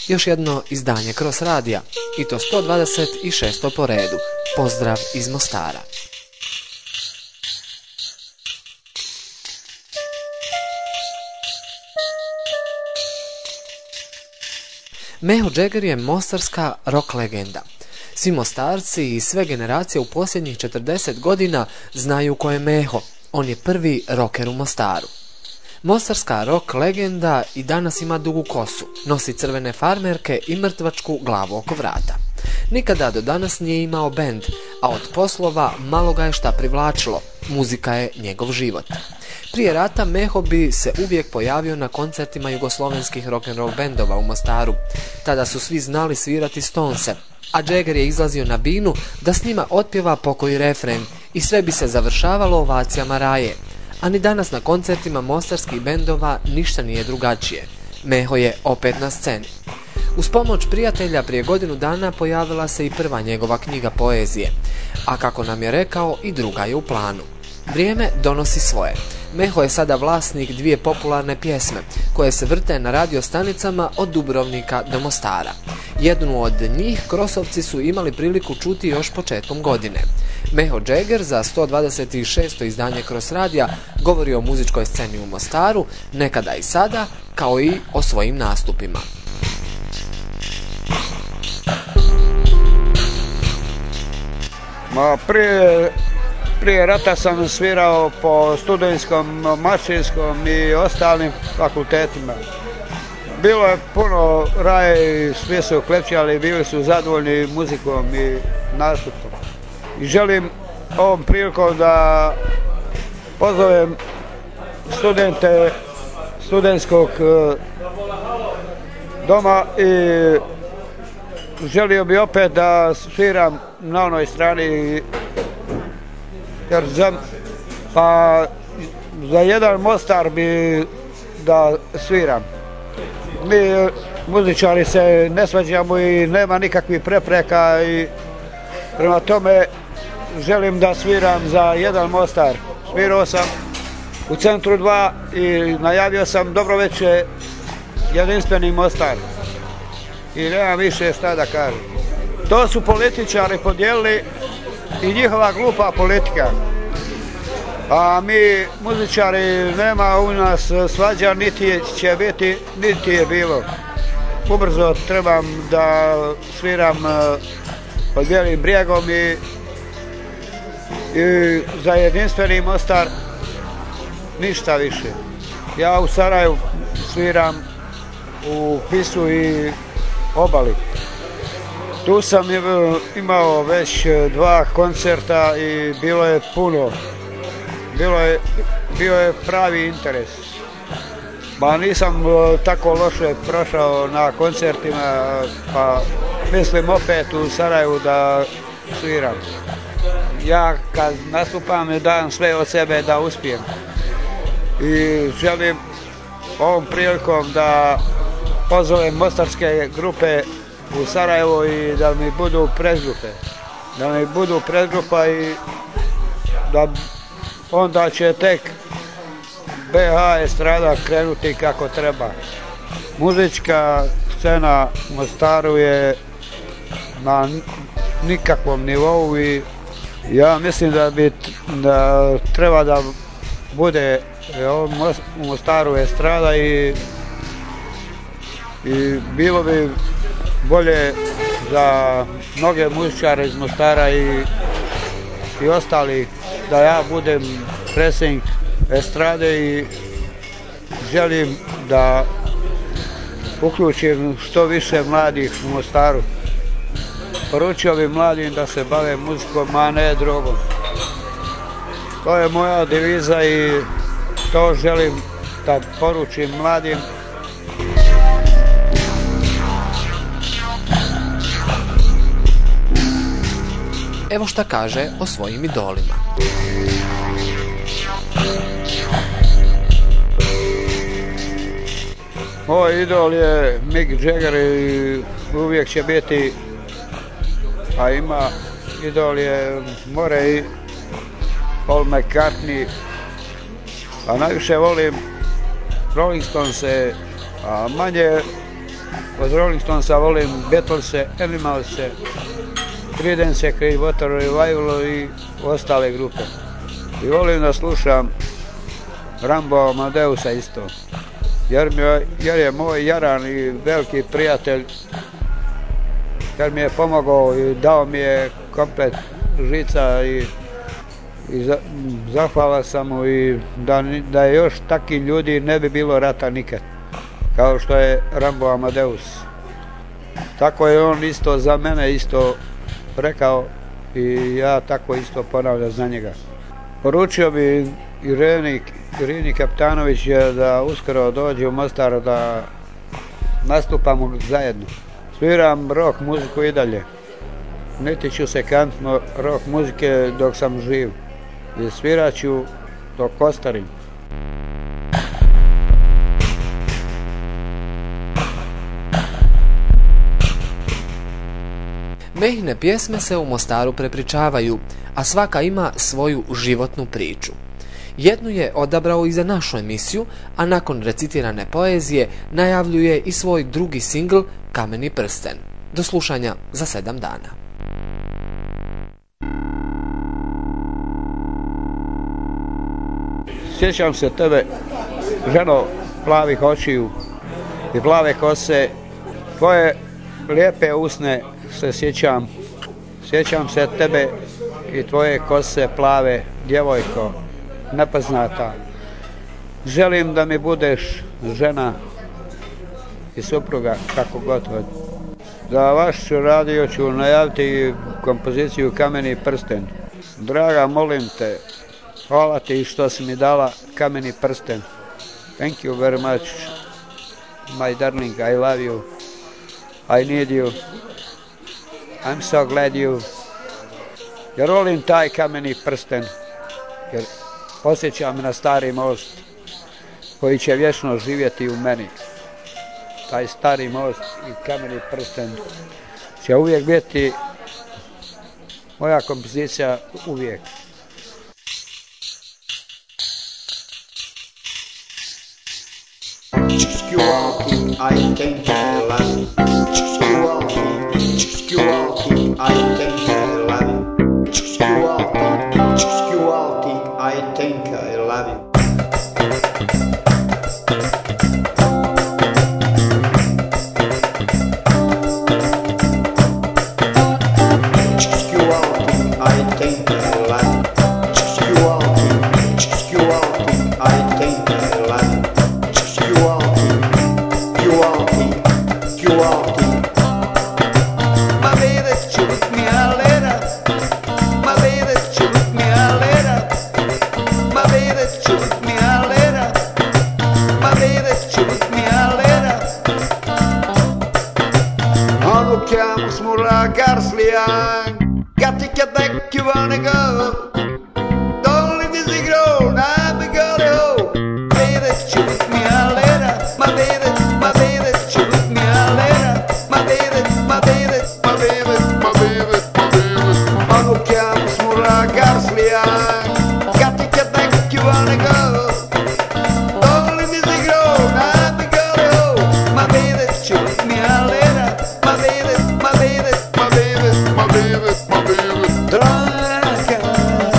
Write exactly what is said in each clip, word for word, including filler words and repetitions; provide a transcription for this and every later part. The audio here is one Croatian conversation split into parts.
još jedno izdanje Cross radija, i to sto dvadeset šesto po redu. Pozdrav iz Mostara. Meho Džeger je mostarska rock legenda. Svi Mostarci i sve generacije u posljednjih četrdeset godina znaju ko je Meho. On je prvi rocker u Mostaru. Mostarska rock legenda i danas ima dugu kosu, nosi crvene farmerke i mrtvačku glavu oko vrata. Nikada do danas nije imao bend, a od poslova malo ga je šta privlačilo. Muzika je njegov život. Prije rata Meho bi se uvijek pojavio na koncertima jugoslovenskih rock'n'roll bendova u Mostaru. Tada su svi znali svirati Stonese, a Džeger je izlazio na binu da s njima otpjeva pokoji refren i sve bi se završavalo ovacijama raje. A ni danas na koncertima mostarskih bendova ništa nije drugačije. Meho je opet na sceni. Uz pomoć prijatelja prije godinu dana pojavila se i prva njegova knjiga poezije, a kako nam je rekao i druga je u planu. Vrijeme donosi svoje. Meho je sada vlasnik dvije popularne pjesme koje se vrte na radio stanicama od Dubrovnika do Mostara. Jednu od njih Krosovci su imali priliku čuti još početkom godine. Meho Džeger za sto dvadeset šesto izdanje Cross radija govori o muzičkoj sceni u Mostaru, nekada i sada, kao i o svojim nastupima. Ma prije, prije rata sam svirao po studentskom, mašinskom i ostalim fakultetima. Bilo je puno raje i svi su klepčali, bili su zadovoljni muzikom i nastupom. I želim ovom prilikom da pozovem studente studentskog doma i želio bi opet da sviram na onoj strani, jer za, pa za jedan Mostar bi da sviram. Mi muzičari se ne svađamo i nema nikakvih prepreka i prema tome želim da sviram za jedan Mostar. Svirao sam u Centru dva i najavio sam dobro večer jedinstveni Mostar. I nema više šta da kažem. To su političari podijelili i njihova glupa politika. A mi muzičari nema u nas svađa, niti će biti, niti je bilo. Ubrzo trebam da sviram pod Bijelim brijegom i, i za jedinstveni Mostar ništa više. Ja u Sarajevu sviram u Pisu i Obali. Tu sam imao već dva koncerta i bilo je puno. Bilo je, bio je pravi interes. Ma nisam tako loše prošao na koncertima, pa mislim opet u Sarajevu da sviram. Ja kad nastupam dam sve od sebe da uspijem. I želim ovom prilikom da pozovem mostarske grupe u Sarajevo i da mi budu predgrupe. Da mi budu predgrupa i da onda će tek be ha estrada krenuti kako treba. Muzička scena u Mostaru je na nikakvom nivou i ja mislim da bi da treba da bude u Mostaru estrada i i bilo bi bolje za mnoge muzičare iz Mostara i, i ostali da ja budem predsjednik estrade i želim da uključim što više mladih u Mostaru. Poručio bi mladim da se bave muzikom, a ne drogom. To je moja deviza i to želim da poručim mladim. Evo šta kaže o svojim idolima. Moj idol je Mick Jagger i uvijek će biti, a ima idol je more i Paul McCartney, a najviše volim Rolling Stonese, a manje Od Rolling Stonesa volim Beatlese, Animalse, Creedence, Clearwater Revival i ostale grupe. I volim da slušam Rambo Amadeusa isto. Jer, mi je, jer je moj jaran i veliki prijatelj, jer mi je pomogao i dao mi je komplet žica i, i za, zahvala sam mu i da, da je još takih ljudi ne bi bilo rata nikad, kao što je Rambo Amadeus. Tako je on isto za mene isto rekao i ja tako isto ponavljam za njega. Poručio bi Ireni, Irini Kaptanović da uskoro dođe u Mostar da nastupamo zajedno. Sviram rock muziku i dalje. Niti ću se kanti rock muzike dok sam živ. I svirat ću dok ostarim. Mehine pjesme se u Mostaru prepričavaju, a svaka ima svoju životnu priču. Jednu je odabrao i za našu emisiju, a nakon recitirane poezije najavljuje i svoj drugi singl Kameni prsten. Do slušanja za sedam dana. Sjećam se tebe, ženo plavih očiju i plave kose, tvoje lijepe usne se sjećam. Sjećam se tebe i tvoje kose plave, djevojko, nepoznata. Želim da mi budeš žena i supruga, kako god hoće. Za vaš radio ću najaviti kompoziciju Kameni prsten. Draga, molim te, hvala ti što si mi dala Kameni prsten. Thank you very much, my darling, I love you, I need you, I'm so glad you. Jer volim taj kameni prsten, jer posjećam na stari most koji će vječno živjeti u meni. Taj stari most i kameni prsten će uvijek biti moja kompozicija, uvijek. Draga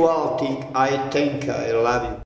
all think I think I love you.